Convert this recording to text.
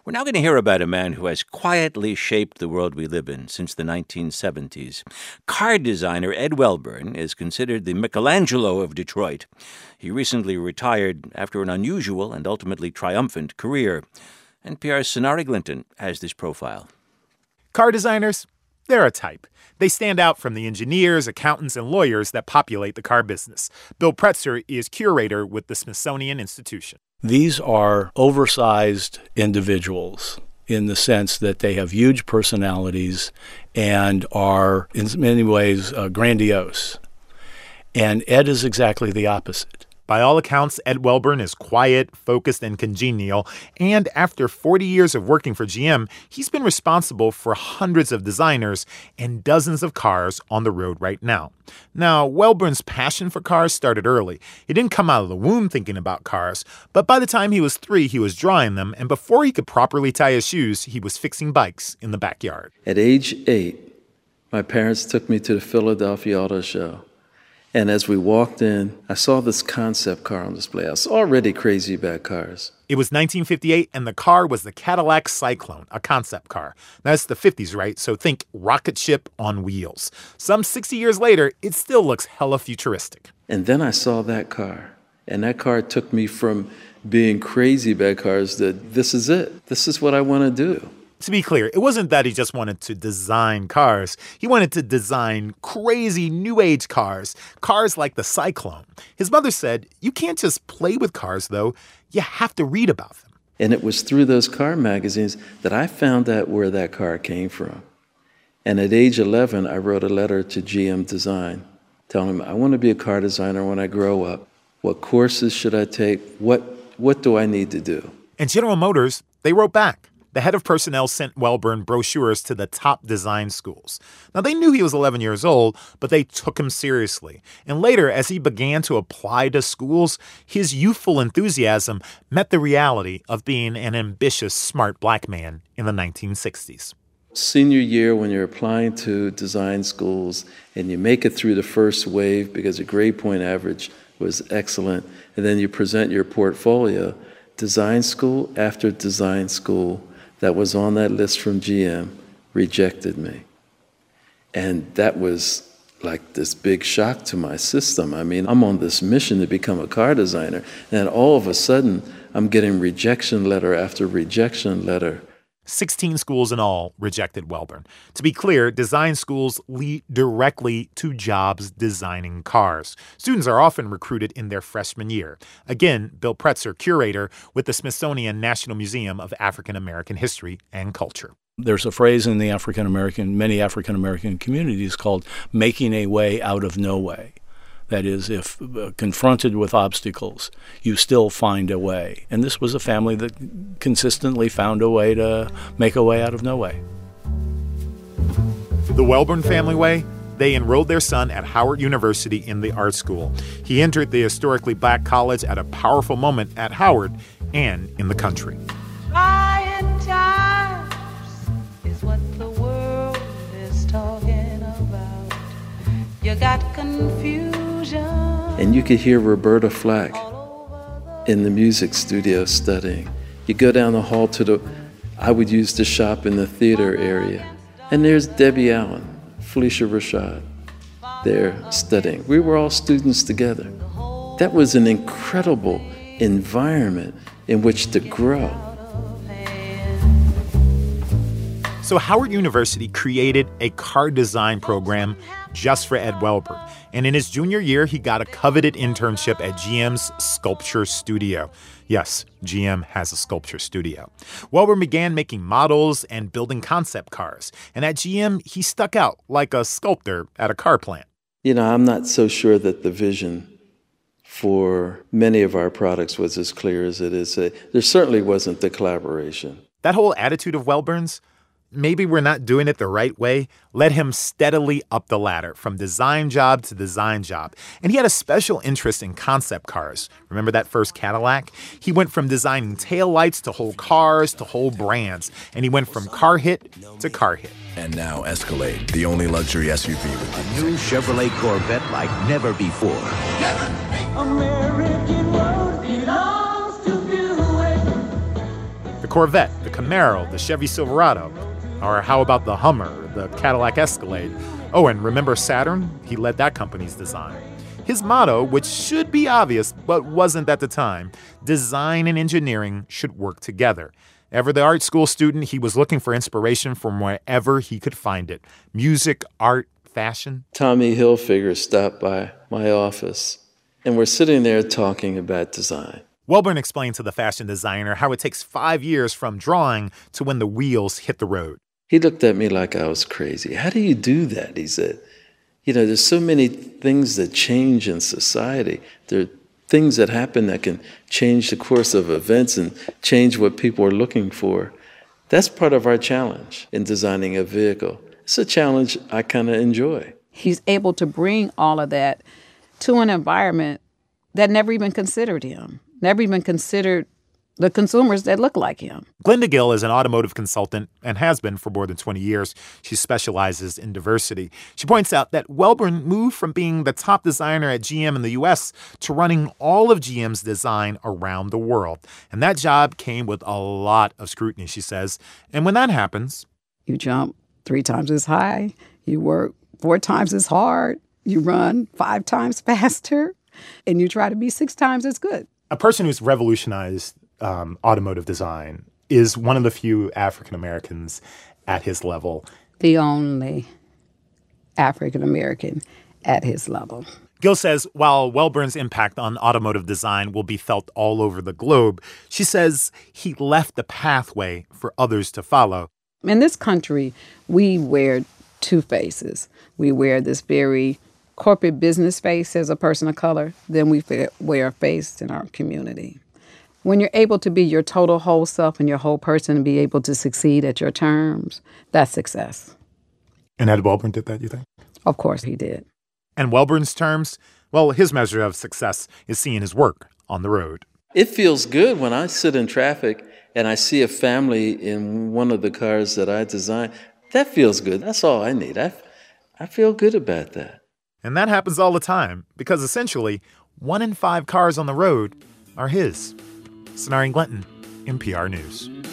We're now going to hear about a man who has quietly shaped the world we live in since the 1970s. Car designer Ed Wellborn is considered the Michelangelo of Detroit. He recently retired after an unusual and ultimately triumphant career. NPR's Sonari Glinton has this profile. Car designers, they're a type. They stand out from the engineers, accountants, and lawyers that populate the car business. Bill Pretzer is curator with the Smithsonian Institution. These are oversized individuals in the sense that they have huge personalities and are, in many ways, grandiose. And Ed is exactly the opposite. By all accounts, Ed Wellborn is quiet, focused, and congenial. And after 40 years of working for GM, he's been responsible for hundreds of designers and dozens of cars on the road right now. Now, Wellborn's passion for cars started early. He didn't come out of the womb thinking about cars, but by the time he was 3, he was drawing them, and before he could properly tie his shoes, he was fixing bikes in the backyard. At age 8, my parents took me to the Philadelphia Auto Show. And as we walked in, I saw this concept car on display. I was already crazy about cars. It was 1958, and the car was the Cadillac Cyclone, a concept car. Now, it's the 50s, right? So think rocket ship on wheels. Some 60 years later, it still looks hella futuristic. And then I saw that car. And that car took me from being crazy about cars to this is it. This is what I want to do. To be clear, it wasn't that he just wanted to design cars. He wanted to design crazy new age cars like the Cyclone. His mother said, you can't just play with cars, though. You have to read about them. And it was through those car magazines that I found out where that car came from. And at age 11, I wrote a letter to GM Design telling them I want to be a car designer when I grow up. What courses should I take? What do I need to do? And General Motors, they wrote back. The head of personnel sent Wellborn brochures to the top design schools. Now, they knew he was 11 years old, but they took him seriously. And later, as he began to apply to schools, his youthful enthusiasm met the reality of being an ambitious, smart black man in the 1960s. Senior year, when you're applying to design schools and you make it through the first wave because your grade point average was excellent, and then you present your portfolio, design school after design school that was on that list from GM rejected me. And that was like this big shock to my system. I mean, I'm on this mission to become a car designer, and all of a sudden, I'm getting rejection letter after rejection letter. 16 schools in all rejected Wellborn. To be clear, design schools lead directly to jobs designing cars. Students are often recruited in their freshman year. Again, Bill Pretzer, curator with the Smithsonian National Museum of African American History and Culture. There's a phrase in the many African American communities called making a way out of no way. That is, if confronted with obstacles, you still find a way. And this was a family that consistently found a way to make a way out of no way. The Wellborn family way? They enrolled their son at Howard University in the art school. He entered the historically black college at a powerful moment at Howard and in the country. Trying times is what the world is talking about. You got confusion. And you could hear Roberta Flack in the music studio studying. You go down the hall I would use the shop in the theater area. And there's Debbie Allen, Felicia Rashad, there studying. We were all students together. That was an incredible environment in which to grow. So Howard University created a car design program just for Ed Wellborn. And in his junior year, he got a coveted internship at GM's sculpture studio. Yes, GM has a sculpture studio. Wellborn began making models and building concept cars. And at GM, he stuck out like a sculptor at a car plant. You know, I'm not so sure that the vision for many of our products was as clear as it is. There certainly wasn't the collaboration. That whole attitude of Wellborn's, maybe we're not doing it the right way, led him steadily up the ladder from design job to design job. And he had a special interest in concept cars. Remember that first Cadillac? He went from designing taillights to whole cars to whole brands. And he went from car hit to car hit. And now Escalade, the only luxury SUV with a new Chevrolet Corvette like never before. The Corvette, the Camaro, the Chevy Silverado. Or how about the Hummer, the Cadillac Escalade? Oh, and remember Saturn? He led that company's design. His motto, which should be obvious but wasn't at the time, design and engineering should work together. Ever the art school student, he was looking for inspiration from wherever he could find it. Music, art, fashion. Tommy Hilfiger stopped by my office, and we're sitting there talking about design. Welburn explained to the fashion designer how it takes 5 years from drawing to when the wheels hit the road. He looked at me like I was crazy. How do you do that? He said. There's so many things that change in society. There are things that happen that can change the course of events and change what people are looking for. That's part of our challenge in designing a vehicle. It's a challenge I kind of enjoy. He's able to bring all of that to an environment that never even considered him, never even considered the consumers that look like him. Glenda Gill is an automotive consultant and has been for more than 20 years. She specializes in diversity. She points out that Welburn moved from being the top designer at GM in the U.S. to running all of GM's design around the world. And that job came with a lot of scrutiny, she says. And when that happens, you jump 3 times as high, you work 4 times as hard, you run 5 times faster, and you try to be 6 times as good. A person who's revolutionized automotive design is one of the few African Americans at his level. The only African American at his level. Gill says while Welburn's impact on automotive design will be felt all over the globe, she says he left the pathway for others to follow. In this country, we wear 2 faces. We wear this very corporate business face as a person of color, then we wear a face in our community. When you're able to be your total whole self and your whole person and be able to succeed at your terms, that's success. And Ed Welburn did that, you think? Of course he did. And Welburn's terms? Well, his measure of success is seeing his work on the road. It feels good when I sit in traffic and I see a family in one of the cars that I designed. That feels good. That's all I need. I feel good about that. And that happens all the time because essentially 1 in 5 cars on the road are his. Sonari Glenton, NPR News.